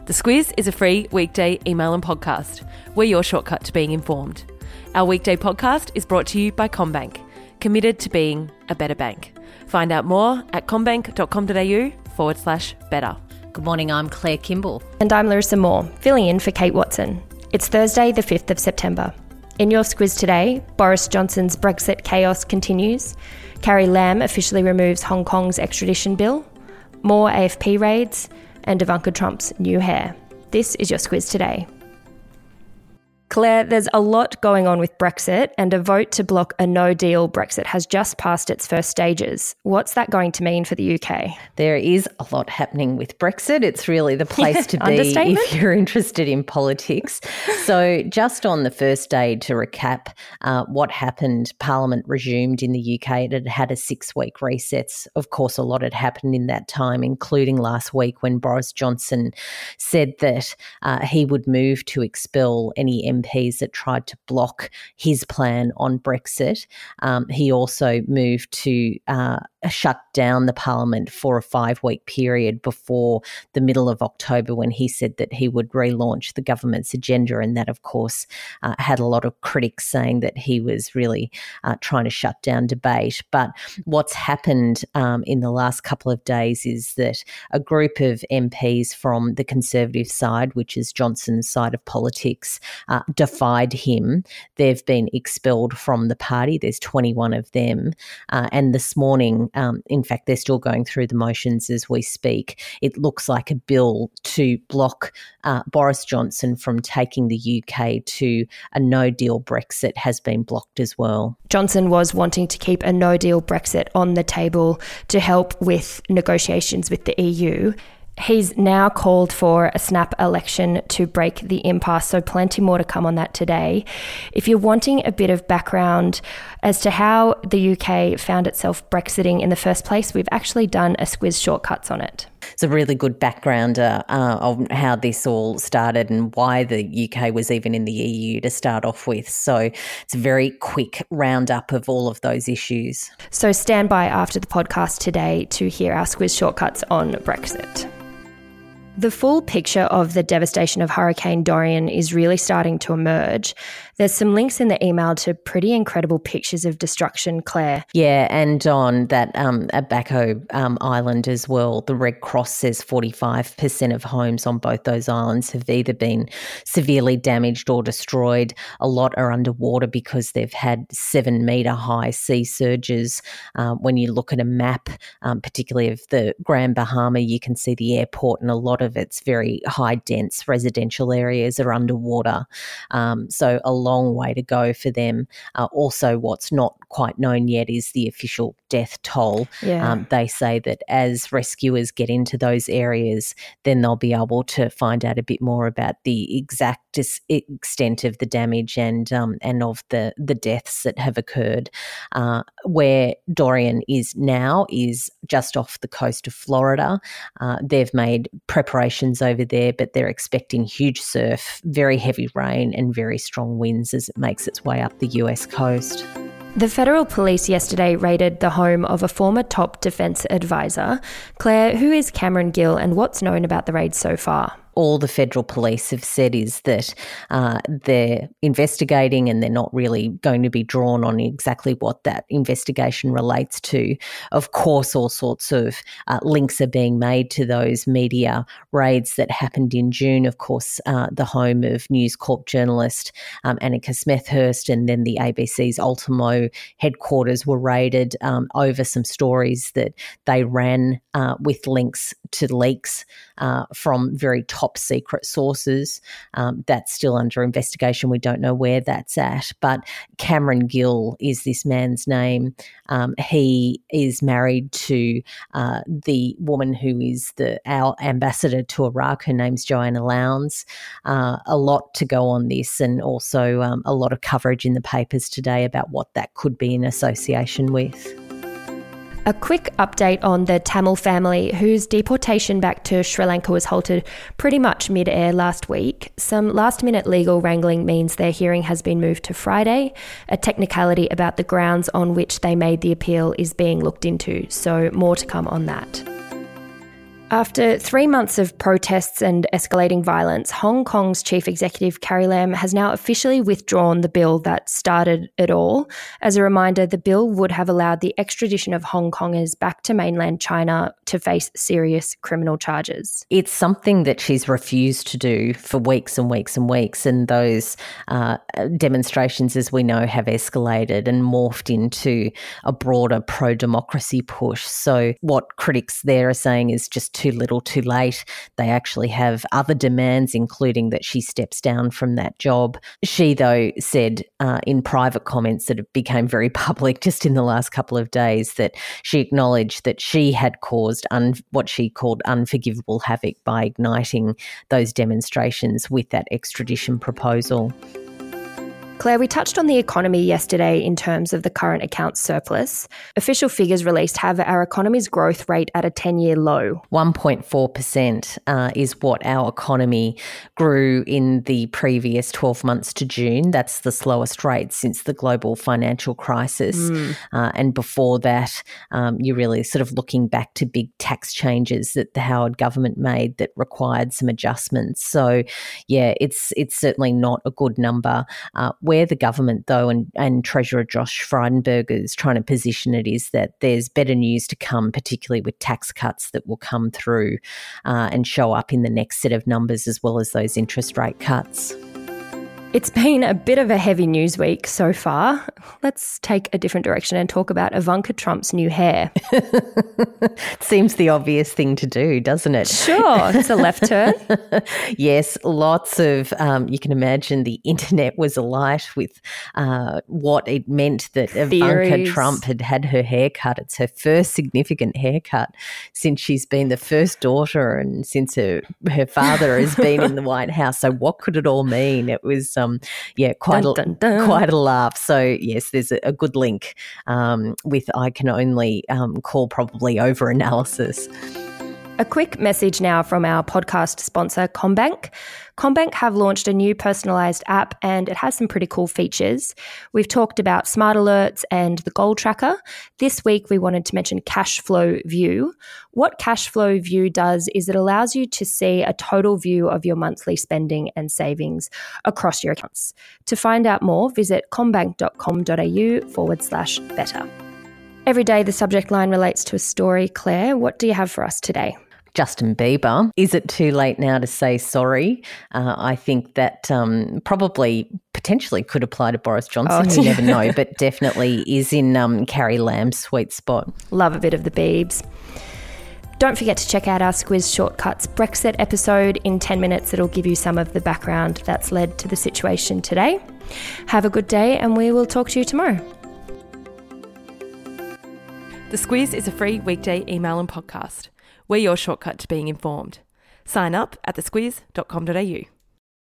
The Squiz is a free weekday email and podcast. We're your shortcut to being informed. Our weekday podcast is brought to you by CommBank, committed to being a better bank. Find out more at commbank.com.au/better. Good morning, I'm Claire Kimball. And I'm Larissa Moore, filling in for Kate Watson. It's Thursday, the 5th of September. In your Squiz today, Boris Johnson's Brexit chaos continues. Carrie Lam officially removes Hong Kong's extradition bill. More AFP raids. And Ivanka Trump's new hair. This is your Squiz today. Claire, there's a lot going on with Brexit, and a vote to block a no-deal Brexit has just passed its first stages. What's that going to mean for the UK? There is a lot happening with Brexit. It's really the place to be if you're interested in politics. So just on the first day, to recap what happened, Parliament resumed in the UK. It had had a 6-week recess. Of course, a lot had happened in that time, including last week when Boris Johnson said that he would move to expel any MPs that tried to block his plan on Brexit. He also moved to shut down the Parliament for a 5-week period before the middle of October, when he said that he would relaunch the government's agenda. And that, of course, had a lot of critics saying that he was really trying to shut down debate. But what's happened in the last couple of days is that a group of MPs from the Conservative side, which is Johnson's side of politics, defied him. They've been expelled from the party. There's 21 of them. And this morning, in fact, they're still going through the motions as we speak. It looks like a bill to block Boris Johnson from taking the UK to a no-deal Brexit has been blocked as well. Johnson was wanting to keep a no-deal Brexit on the table to help with negotiations with the EU. He's now called for a snap election to break the impasse, so plenty more to come on that today. If you're wanting a bit of background as to how the UK found itself Brexiting in the first place, we've actually done a Squiz Shortcuts on it. It's a really good backgrounder of how this all started and why the UK was even in the EU to start off with. So it's a very quick roundup of all of those issues. So stand by after the podcast today to hear our Squiz Shortcuts on Brexit. The full picture of the devastation of Hurricane Dorian is really starting to emerge. There's some links in the email to pretty incredible pictures of destruction, Claire. Yeah, and on that Abaco Island as well, the Red Cross says 45% of homes on both those islands have either been severely damaged or destroyed. A lot are underwater because they've had 7-metre high sea surges. When you look at a map, particularly of the Grand Bahama, you can see the airport, and a lot of its very high dense residential areas are underwater. So a long way to go for them. Also, what's not quite known yet is the official death toll. Yeah. They say that as rescuers get into those areas, then they'll be able to find out a bit more about the exact extent of the damage and of the deaths that have occurred. Where Dorian is now is just off the coast of Florida. They've made preparations over there, but they're expecting huge surf, very heavy rain and very strong winds as it makes its way up the US coast. The federal police yesterday raided the home of a former top defence advisor. Claire, who is Cameron Gill, and what's known about the raid so far? All the federal police have said is that they're investigating and they're not really going to be drawn on exactly what that investigation relates to. Of course, all sorts of links are being made to those media raids that happened in June. Of course, the home of News Corp journalist Annika Smethurst, and then the ABC's Ultimo headquarters were raided over some stories that they ran with links to leaks from very top secret sources. That's still under investigation. We don't know where that's at. But Cameron Gill is this man's name. He is married to the woman who is our ambassador to Iraq. Her name's Joanna Lowndes. A lot to go on this, and also a lot of coverage in the papers today about what that could be in association with. A quick update on the Tamil family whose deportation back to Sri Lanka was halted pretty much mid-air last week. Some last-minute legal wrangling means their hearing has been moved to Friday. A technicality about the grounds on which they made the appeal is being looked into, so more to come on that. After 3 months of protests and escalating violence, Hong Kong's chief executive Carrie Lam has now officially withdrawn the bill that started it all. As a reminder, the bill would have allowed the extradition of Hong Kongers back to mainland China to face serious criminal charges. It's something that she's refused to do for weeks and weeks and weeks, and those demonstrations, as we know, have escalated and morphed into a broader pro-democracy push. So what critics there are saying is just too little too late. They actually have other demands, including that she steps down from that job. She, though, said in private comments that it became very public just in the last couple of days that she acknowledged that she had caused what she called unforgivable havoc by igniting those demonstrations with that extradition proposal. Claire, we touched on the economy yesterday in terms of the current account surplus. Official figures released have our economy's growth rate at a 10-year low. 1.4% is what our economy grew in the previous 12 months to June. That's the slowest rate since the global financial crisis. And before that, you're really sort of looking back to big tax changes that the Howard government made that required some adjustments. So, yeah, it's certainly not a good number. Where the government, though, and Treasurer Josh Frydenberg is trying to position it is that there's better news to come, particularly with tax cuts that will come through and show up in the next set of numbers, as well as those interest rate cuts. It's been a bit of a heavy news week so far. Let's take a different direction and talk about Ivanka Trump's new hair. Seems the obvious thing to do, doesn't it? Sure, it's a left turn. Yes, lots of, you can imagine the internet was alight with what it meant that Ivanka Trump had her hair cut. It's her first significant haircut since she's been the first daughter and since her father has been in the White House. So what could it all mean? It was quite a laugh. So yes, there's a good link with I can only call probably over analysis. A quick message now from our podcast sponsor, CommBank. CommBank have launched a new personalised app and it has some pretty cool features. We've talked about smart alerts and the goal tracker. This week we wanted to mention Cash Flow View. What Cash Flow View does is it allows you to see a total view of your monthly spending and savings across your accounts. To find out more, visit commbank.com.au/better. Every day the subject line relates to a story. Claire, what do you have for us today? Justin Bieber. Is it too late now to say sorry? I think that probably potentially could apply to Boris Johnson. You never know, but definitely is in Carrie Lam's sweet spot. Love a bit of the Biebs. Don't forget to check out our Squiz Shortcuts Brexit episode. In 10 minutes, it'll give you some of the background that's led to the situation today. Have a good day and we will talk to you tomorrow. The Squiz is a free weekday email and podcast. We're your shortcut to being informed. Sign up at thesquiz.com.au.